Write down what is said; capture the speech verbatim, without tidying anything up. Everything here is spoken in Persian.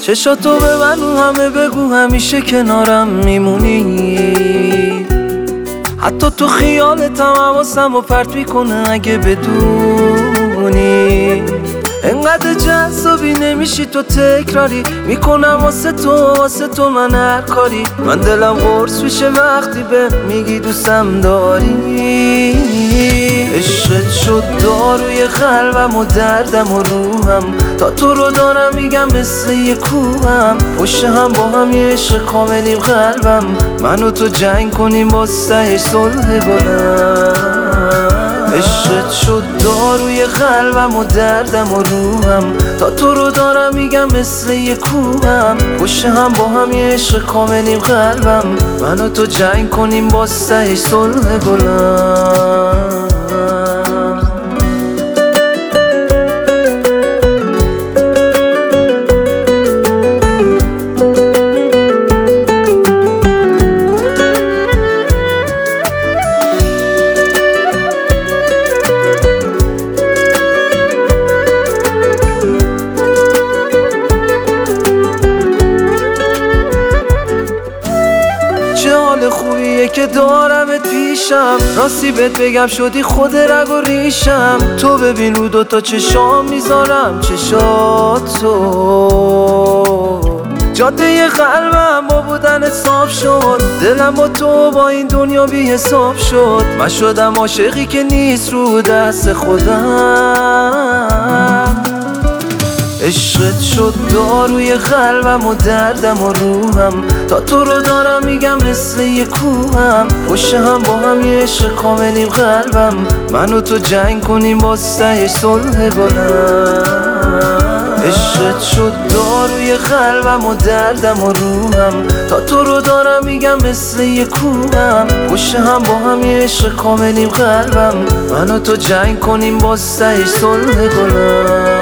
چشاتو به من همه بگو همیشه کنارم میمونی. حتی تو خیالتم حواسم و پرت میکنه اگه بدونی. انقدر جذابی نمیشی تو تکراری، میکنم واسه تو واسه تو من هر کاری. من دلم قرص میشه وقتی به میگی دوستم داری. عشقت شد داروی قلبم و دردم و روحم، تا تو رو دارم میگم مثل یه کوهم. پشت هم با هم یه عشق کاملیم قلبم، من و تو جنگ کنیم با سهش صلح بلند. عشقت شد داروی قلبم و دردم و روحم، تا تو رو دارم میگم مثل یه کوهم. پشت هم با هم یه عشق کاملیم قلبم، من و تو جنگ کنیم با سهش صلح بلند. خوبیه که دارمت پیشم، راستی بهت بگم شدی خود رگ و ریشم. تو ببین رو دوتا چشام میذارم چشاتو، جاده قلبم با بودنت صاف شد. دلم با تو با این دنیا بی حساب شد. من شدم عاشقی که نیست رو دست خودم. عشقت شد داروی قلبم و دردم و روحم، تا تو رو دارم میگم مثل یه کوهم. پشت هم با هم یه عشق کاملیم قلبم، من و تو جنگ کنیم با سهش صلح بلند. عشقت شد داروی قلبم و دردم و روحم، تا تو رو دارم میگم مثل یه کوهم. پشت هم با هم یه عشق کاملیم قلبم، من و تو جنگ کنیم با سهش صلح بلند.